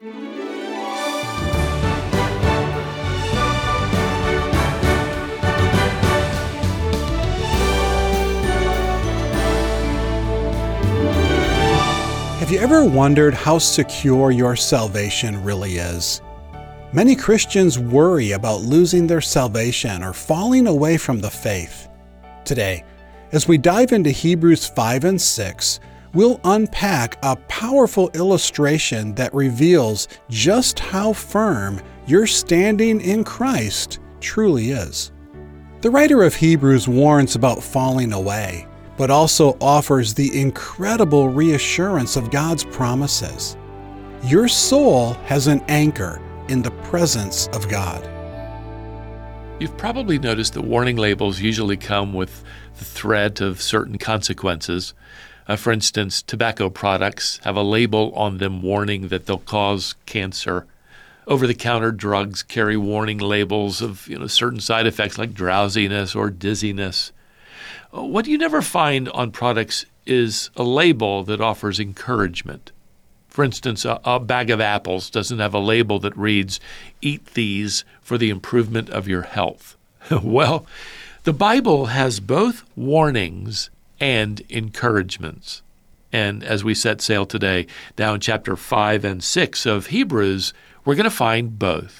Have you ever wondered how secure your salvation really is? Many Christians worry about losing their salvation or falling away from the faith. Today, as we dive into Hebrews 5 and 6, we'll unpack a powerful illustration that reveals just how firm your standing in Christ truly is. The writer of Hebrews warns about falling away, but also offers the incredible reassurance of God's promises. Your soul has an anchor in the presence of God. You've probably noticed that warning labels usually come with the threat of certain consequences. For instance, tobacco products have a label on them warning that they'll cause cancer. Over-the-counter drugs carry warning labels of certain side effects like drowsiness or dizziness. What you never find on products is a label that offers encouragement. For instance, a bag of apples doesn't have a label that reads, "Eat these for the improvement of your health." Well, the Bible has both warnings and encouragements. And as we set sail today, down chapter 5 and 6 of Hebrews, we're going to find both.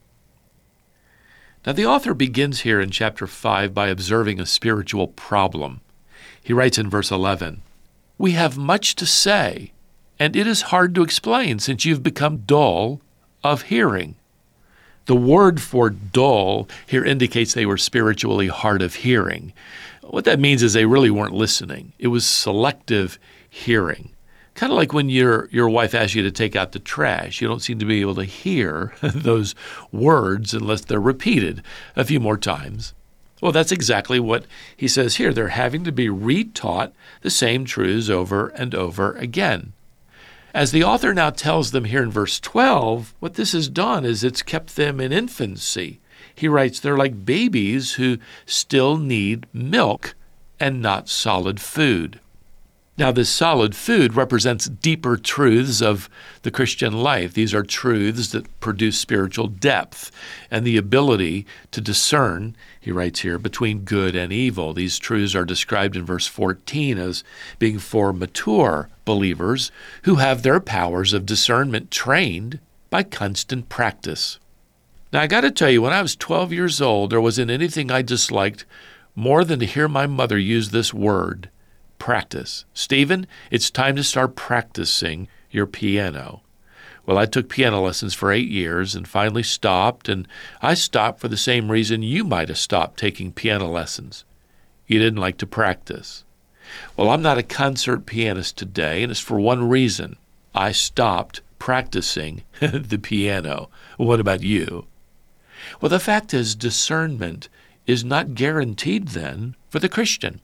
Now, the author begins here in chapter 5 by observing a spiritual problem. He writes in verse 11, "We have much to say, and it is hard to explain since you've become dull of hearing." The word for dull here indicates they were spiritually hard of hearing. What that means is they really weren't listening. It was selective hearing. Kind of like when your wife asks you to take out the trash. You don't seem to be able to hear those words unless they're repeated a few more times. Well, that's exactly what he says here. They're having to be retaught the same truths over and over again. As the author now tells them here in verse 12, what this has done is it's kept them in infancy. He writes they're like babies who still need milk and not solid food. Now, this solid food represents deeper truths of the Christian life. These are truths that produce spiritual depth and the ability to discern, he writes here, between good and evil. These truths are described in verse 14 as being for mature believers who have their powers of discernment trained by constant practice. Now, I got to tell you, when I was 12 years old, there wasn't anything I disliked more than to hear my mother use this word, practice. "Stephen, it's time to start practicing your piano." Well, I took piano lessons for 8 years and finally stopped, and I stopped for the same reason you might have stopped taking piano lessons. You didn't like to practice. Well, I'm not a concert pianist today, and it's for one reason. I stopped practicing the piano. What about you? Well, the fact is, discernment is not guaranteed then for the Christian.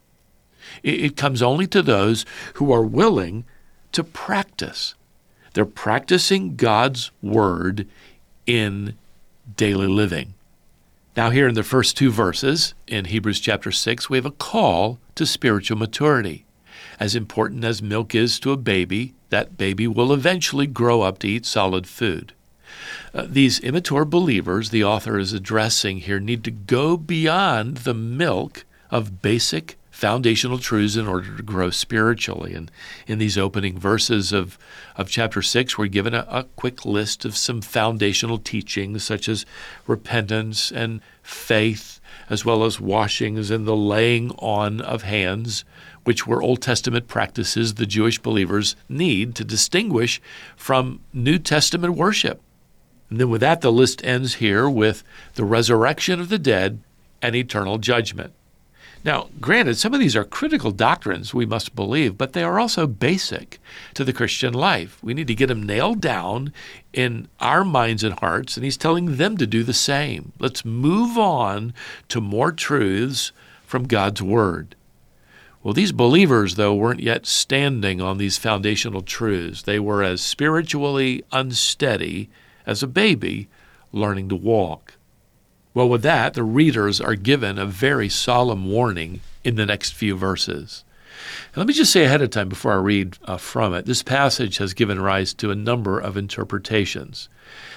It comes only to those who are willing to practice. They're practicing God's word in daily living. Now, here in the first 2 verses in Hebrews chapter 6, we have a call to spiritual maturity. As important as milk is to a baby, that baby will eventually grow up to eat solid food. These immature believers the author is addressing here need to go beyond the milk of basic foundational truths in order to grow spiritually. And in these opening verses of chapter 6, we're given a quick list of some foundational teachings such as repentance and faith, as well as washings and the laying on of hands, which were Old Testament practices the Jewish believers need to distinguish from New Testament worship. And then with that, the list ends here with the resurrection of the dead and eternal judgment. Now, granted, some of these are critical doctrines we must believe, but they are also basic to the Christian life. We need to get them nailed down in our minds and hearts, and he's telling them to do the same. Let's move on to more truths from God's Word. Well, these believers, though, weren't yet standing on these foundational truths. They were as spiritually unsteady as a baby learning to walk. Well, with that, the readers are given a very solemn warning in the next few verses. And let me just say ahead of time before I read from it, this passage has given rise to a number of interpretations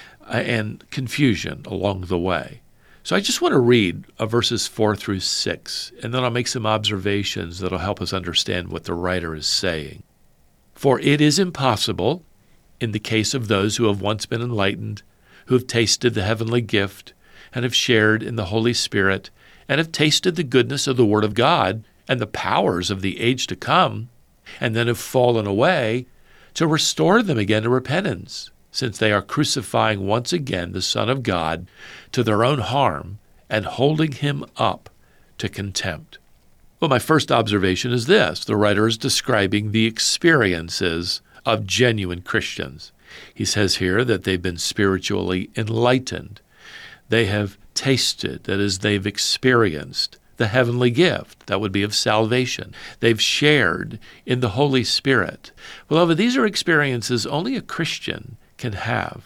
and confusion along the way. So I just want to read verses 4 through 6, and then I'll make some observations that will help us understand what the writer is saying. For it is impossible, in the case of those who have once been enlightened, who have tasted the heavenly gift, and have shared in the Holy Spirit, and have tasted the goodness of the Word of God and the powers of the age to come, and then have fallen away, to restore them again to repentance, since they are crucifying once again the Son of God to their own harm and holding him up to contempt. Well, my first observation is this. The writer is describing the experiences of genuine Christians. He says here that they've been spiritually enlightened. They have tasted, that is, they've experienced the heavenly gift, that would be of salvation. They've shared in the Holy Spirit. Beloved, these are experiences only a Christian can have.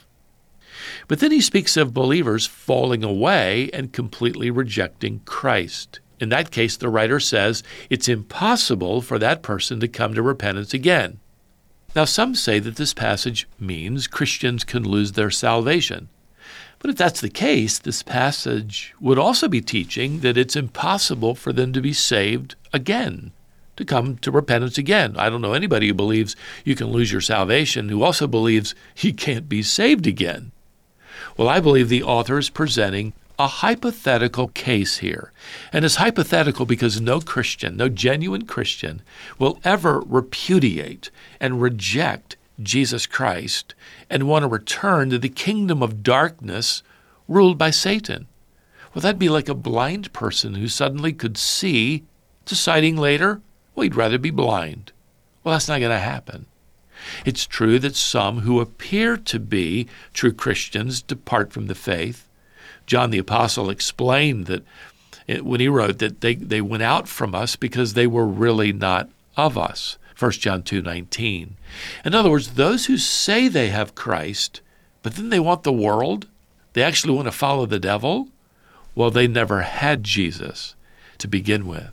But then he speaks of believers falling away and completely rejecting Christ. In that case, the writer says it's impossible for that person to come to repentance again. Now, some say that this passage means Christians can lose their salvation. But if that's the case, this passage would also be teaching that it's impossible for them to be saved again, to come to repentance again. I don't know anybody who believes you can lose your salvation who also believes you can't be saved again. Well, I believe the author is presenting a hypothetical case here. And it's hypothetical because no Christian, no genuine Christian, will ever repudiate and reject Jesus Christ and want to return to the kingdom of darkness ruled by Satan. Well, that'd be like a blind person who suddenly could see, deciding later, well, he'd rather be blind. Well, that's not going to happen. It's true that some who appear to be true Christians depart from the faith. John the Apostle explained that when he wrote that they went out from us because they were really not of us. 1 John 2:19. In other words, those who say they have Christ, but then they want the world, they actually want to follow the devil, well, they never had Jesus to begin with.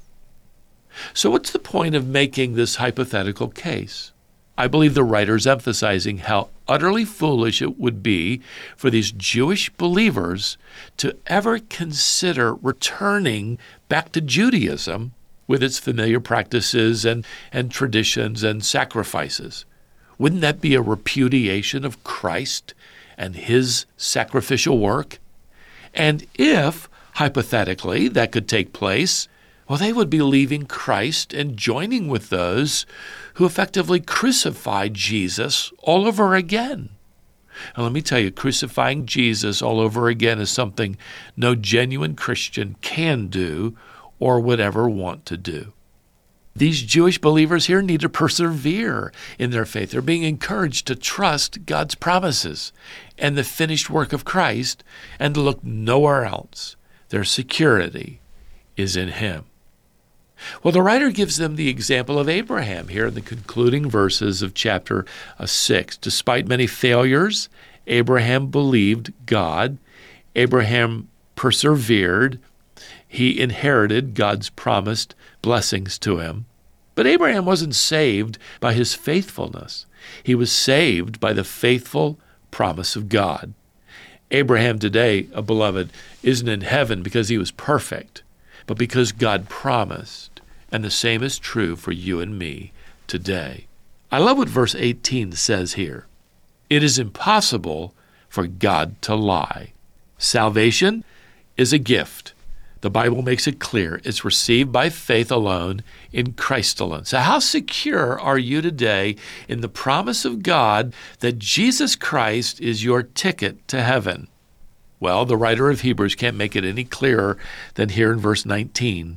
So what's the point of making this hypothetical case? I believe the writer is emphasizing how utterly foolish it would be for these Jewish believers to ever consider returning back to Judaism with its familiar practices and traditions and sacrifices. Wouldn't that be a repudiation of Christ and his sacrificial work? And if, hypothetically, that could take place, well, they would be leaving Christ and joining with those who effectively crucified Jesus all over again. And let me tell you, crucifying Jesus all over again is something no genuine Christian can do or would ever want to do. These Jewish believers here need to persevere in their faith. They're being encouraged to trust God's promises and the finished work of Christ and to look nowhere else. Their security is in him. Well, the writer gives them the example of Abraham here in the concluding verses of chapter 6. Despite many failures, Abraham believed God. Abraham persevered. He inherited God's promised blessings to him. But Abraham wasn't saved by his faithfulness. He was saved by the faithful promise of God. Abraham today, beloved, isn't in heaven because he was perfect, but because God promised. And the same is true for you and me today. I love what verse 18 says here. It is impossible for God to lie. Salvation is a gift. The Bible makes it clear it's received by faith alone in Christ alone. So how secure are you today in the promise of God that Jesus Christ is your ticket to heaven? Well, the writer of Hebrews can't make it any clearer than here in verse 19.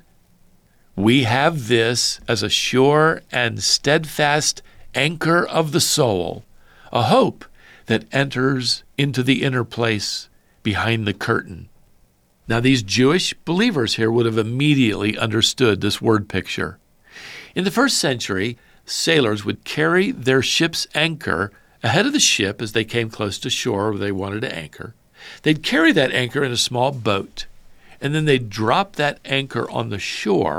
We have this as a sure and steadfast anchor of the soul, a hope that enters into the inner place behind the curtain. Now, these Jewish believers here would have immediately understood this word picture. In the first century, sailors would carry their ship's anchor ahead of the ship as they came close to shore where they wanted to anchor. They'd carry that anchor in a small boat, and then they'd drop that anchor on the shore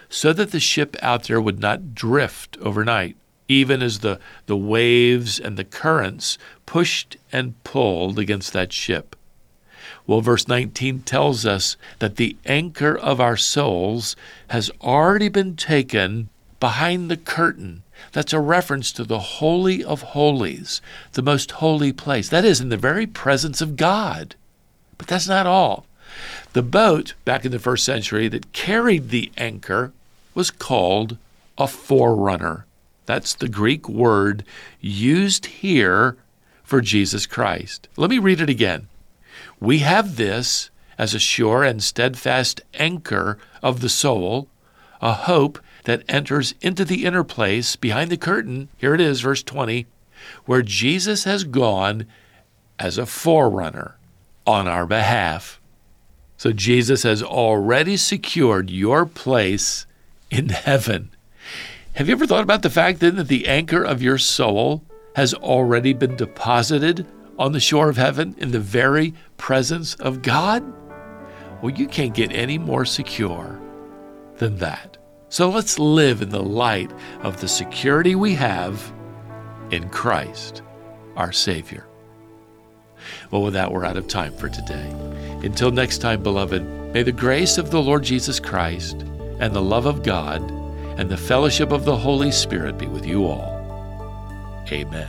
so that the ship out there would not drift overnight, even as the waves and the currents pushed and pulled against that ship. Well, verse 19 tells us that the anchor of our souls has already been taken behind the curtain. That's a reference to the Holy of Holies, the most holy place. That is, in the very presence of God. But that's not all. The boat, back in the first century, that carried the anchor was called a forerunner. That's the Greek word used here for Jesus Christ. Let me read it again. We have this as a sure and steadfast anchor of the soul, a hope that enters into the inner place behind the curtain. Here it is, verse 20, where Jesus has gone as a forerunner on our behalf. So Jesus has already secured your place in heaven. Have you ever thought about the fact then that the anchor of your soul has already been deposited on the shore of heaven in the very presence of God? Well, you can't get any more secure than that. So let's live in the light of the security we have in Christ, our Savior. Well, with that, we're out of time for today. Until next time, beloved, may the grace of the Lord Jesus Christ and the love of God and the fellowship of the Holy Spirit be with you all. Amen.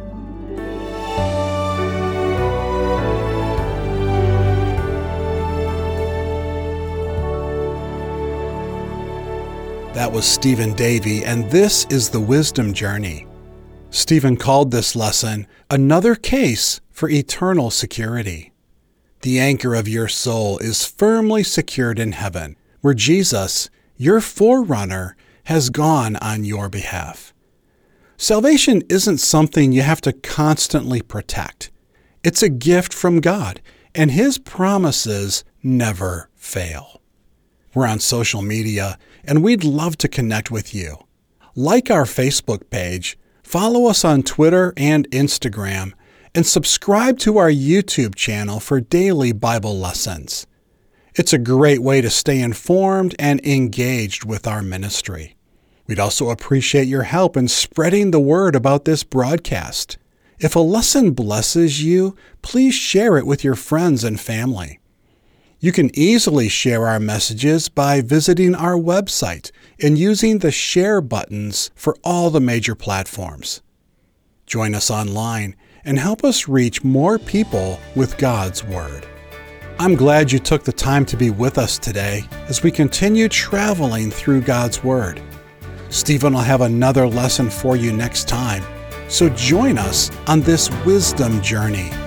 That was Stephen Davey, and this is the Wisdom Journey. Stephen called this lesson another case for eternal security. The anchor of your soul is firmly secured in heaven, where Jesus, your forerunner, has gone on your behalf. Salvation isn't something you have to constantly protect. It's a gift from God, and His promises never fail. We're on social media, and we'd love to connect with you. Like our Facebook page, follow us on Twitter and Instagram, and subscribe to our YouTube channel for daily Bible lessons. It's a great way to stay informed and engaged with our ministry. We'd also appreciate your help in spreading the word about this broadcast. If a lesson blesses you, please share it with your friends and family. You can easily share our messages by visiting our website and using the share buttons for all the major platforms. Join us online and help us reach more people with God's Word. I'm glad you took the time to be with us today as we continue traveling through God's Word. Stephen will have another lesson for you next time, so join us on this wisdom journey.